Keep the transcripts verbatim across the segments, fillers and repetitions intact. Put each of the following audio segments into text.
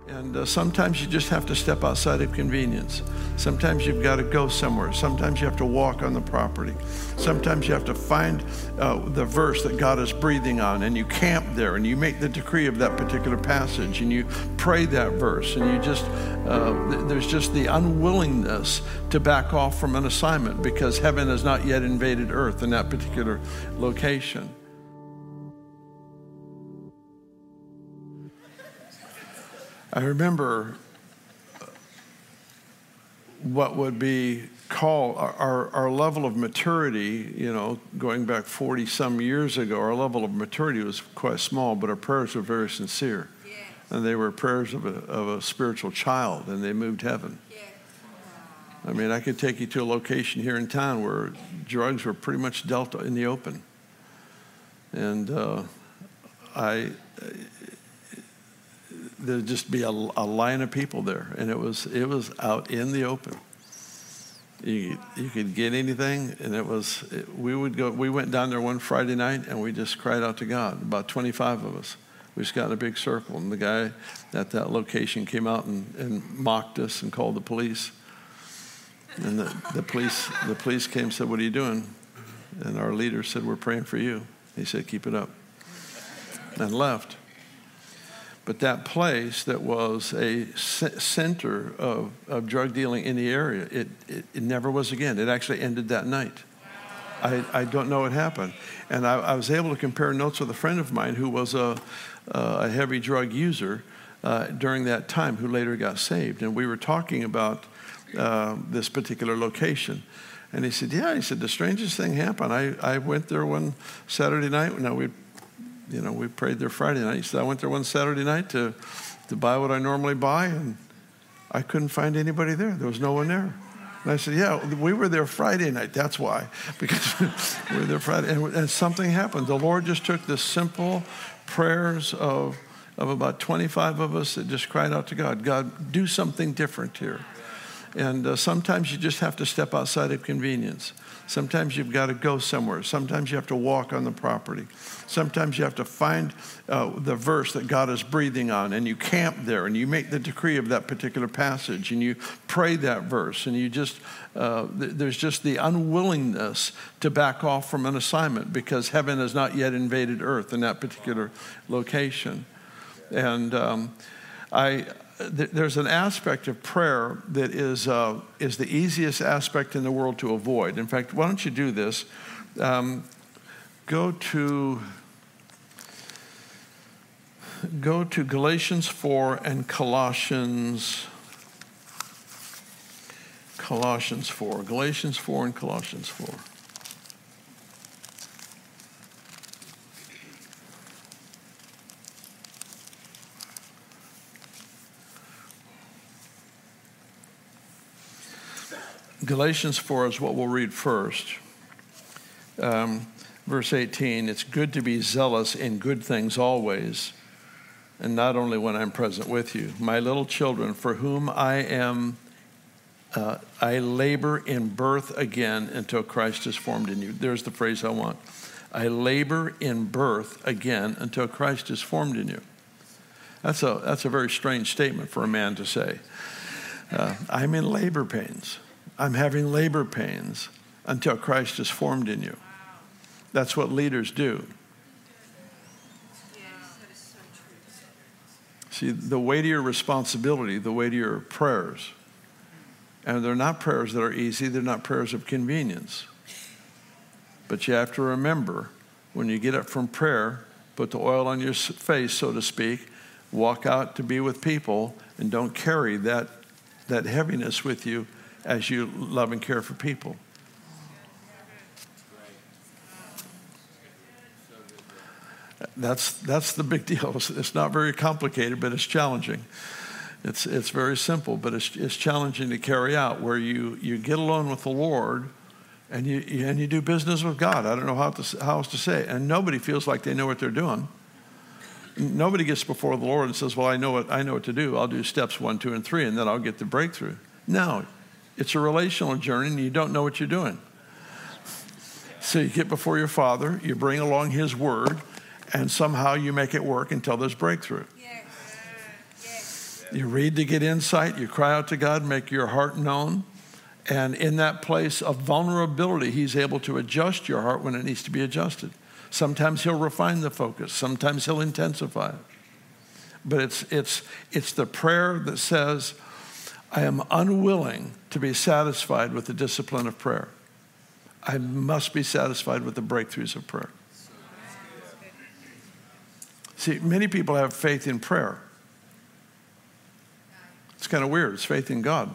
And uh, sometimes you just have to step outside of convenience. Sometimes you've got to go somewhere. Sometimes you have to walk on the property. Sometimes you have to find uh, the verse that God is breathing on, and you camp there, and you make the decree of that particular passage, and you pray that verse, and you just, uh, th- there's just the unwillingness to back off from an assignment because heaven has not yet invaded earth in that particular location. I remember what would be called our, our level of maturity, you know, going back forty some years ago, our level of maturity was quite small, but our prayers were very sincere. Yeah. And they were prayers of a, of a spiritual child, and they moved heaven. Yeah. I mean, I could take you to a location here in town where drugs were pretty much dealt in the open. And uh, I... there'd just be a, a line of people there, and it was it was out in the open. You you could get anything, and it was it, we would go. We went down there one Friday night, and we just cried out to God. About twenty-five of us. We just got in a big circle, and the guy at that location came out and, and mocked us and called the police. And the, the police the police came and said, "What are you doing?" And our leader said, "We're praying for you." He said, "Keep it up," and left. But that place that was a center of, of drug dealing in the area, it, it, it never was again. It actually ended that night. I, I don't know what happened. And I, I was able to compare notes with a friend of mine who was a, a heavy drug user uh, during that time, who later got saved. And we were talking about uh, this particular location. And he said, yeah, he said, the strangest thing happened. I, I went there one Saturday night. Now we You know, we prayed there Friday night. He said, I went there one Saturday night to, to buy what I normally buy, and I couldn't find anybody there. There was no one there. And I said, yeah, we were there Friday night. That's why, because we were there Friday. And, and something happened. The Lord just took the simple prayers of, of about twenty-five of us that just cried out to God, God, do something different here. And uh, sometimes you just have to step outside of convenience. Sometimes you've got to go somewhere. Sometimes you have to walk on the property. Sometimes you have to find uh, the verse that God is breathing on, and you camp there, and you make the decree of that particular passage, and you pray that verse, and you just, uh, th- there's just the unwillingness to back off from an assignment because heaven has not yet invaded earth in that particular location. And um, I... There's an aspect of prayer that is uh, is the easiest aspect in the world to avoid. In fact, why don't you do this? Um, go to go to Galatians four and Colossians Colossians four. Galatians four and Colossians four. Galatians four is what we'll read first. Um, verse eighteen, it's good to be zealous in good things always, and not only when I'm present with you. My little children, for whom I am, uh, I labor in birth again until Christ is formed in you. There's the phrase I want. I labor in birth again until Christ is formed in you. That's a, that's a very strange statement for a man to say. Uh, I'm in labor pains. I'm having labor pains until Christ is formed in you. That's what leaders do. See, the weightier responsibility, the weightier prayers, and they're not prayers that are easy, they're not prayers of convenience. But you have to remember, when you get up from prayer, put the oil on your face, so to speak, walk out to be with people, and don't carry that, that heaviness with you as you love and care for people. That's that's the big deal. It's, it's not very complicated, but it's challenging. It's it's very simple, but it's it's challenging to carry out. Where you, you get alone with the Lord, and you and you do business with God. I don't know how to how else to say it. And nobody feels like they know what they're doing. Nobody gets before the Lord and says, "Well, I know what I know what to do. I'll do steps one, two, and three, and then I'll get the breakthrough." No. It's a relational journey, and you don't know what you're doing. So you get before your Father, you bring along His Word, and somehow you make it work until there's breakthrough. Yes. Yes. You read to get insight. You cry out to God, make your heart known. And in that place of vulnerability, he's able to adjust your heart when it needs to be adjusted. Sometimes he'll refine the focus. Sometimes he'll intensify it. But it's, it's, it's the prayer that says, I am unwilling to be satisfied with the discipline of prayer. I must be satisfied with the breakthroughs of prayer. See, many people have faith in prayer. It's kind of weird. It's faith in God.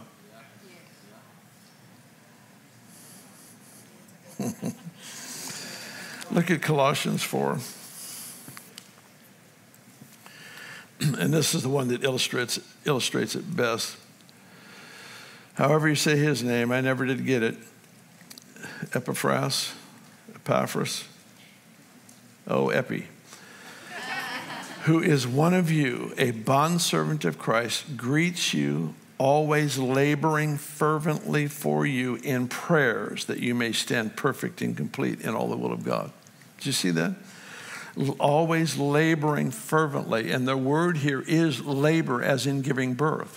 Look at Colossians four. And this is the one that illustrates, illustrates it best. However you say his name, I never did get it. Epaphras, Epaphras, oh, Epi, who is one of you, a bondservant of Christ, greets you, always laboring fervently for you in prayers that you may stand perfect and complete in all the will of God. Did you see that? Always laboring fervently. And the word here is labor, as in giving birth.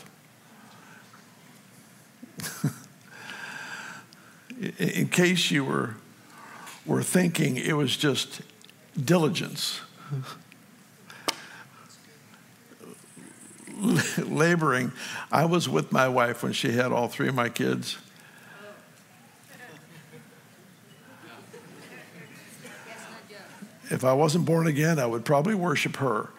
In case you were, were thinking it was just diligence. Laboring. I was with my wife when she had all three of my kids. If I wasn't born again, I would probably worship her.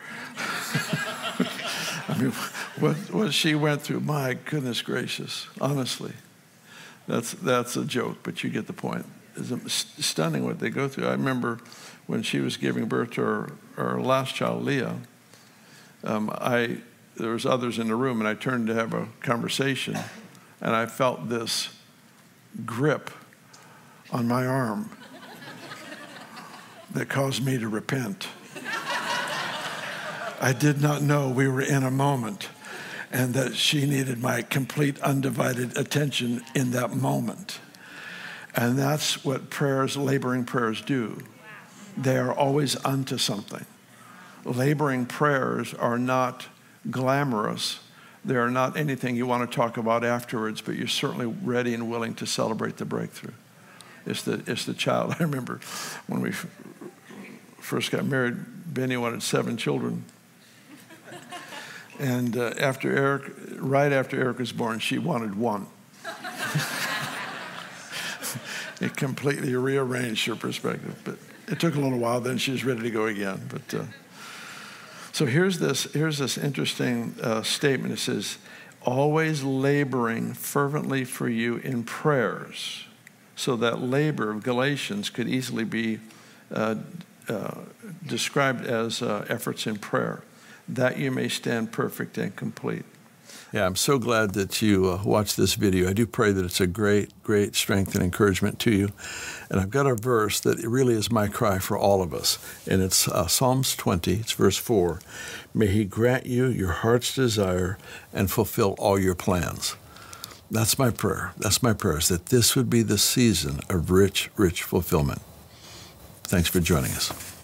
I mean, what, what she went through, my goodness gracious, honestly. That's, that's a joke, but you get the point. It's stunning what they go through. I remember when she was giving birth to her, her last child, Leah, um, I... there was others in the room, and I turned to have a conversation, and I felt this grip on my arm that caused me to repent. I did not know we were in a moment, and that she needed my complete undivided attention in that moment. And that's what prayers, laboring prayers do. They are always unto something. Laboring prayers are not glamorous. They are not anything you want to talk about afterwards, but you're certainly ready and willing to celebrate the breakthrough. It's the, it's the child. I remember when we f- first got married, Benny wanted seven children. And uh, after Eric, right after Eric was born, she wanted one. It completely rearranged her perspective. But it took a little while, then she was ready to go again. But uh, So here's this, here's this interesting uh, statement. It says, always laboring fervently for you in prayers. So that labor of Galatians could easily be uh, uh, described as uh, efforts in prayer, that you may stand perfect and complete. Yeah, I'm so glad that you uh, watched this video. I do pray that it's a great, great strength and encouragement to you. And I've got a verse that really is my cry for all of us. And it's uh, Psalms twenty, it's verse four. May he grant you your heart's desire and fulfill all your plans. That's my prayer. That's my prayer, is that this would be the season of rich, rich fulfillment. Thanks for joining us.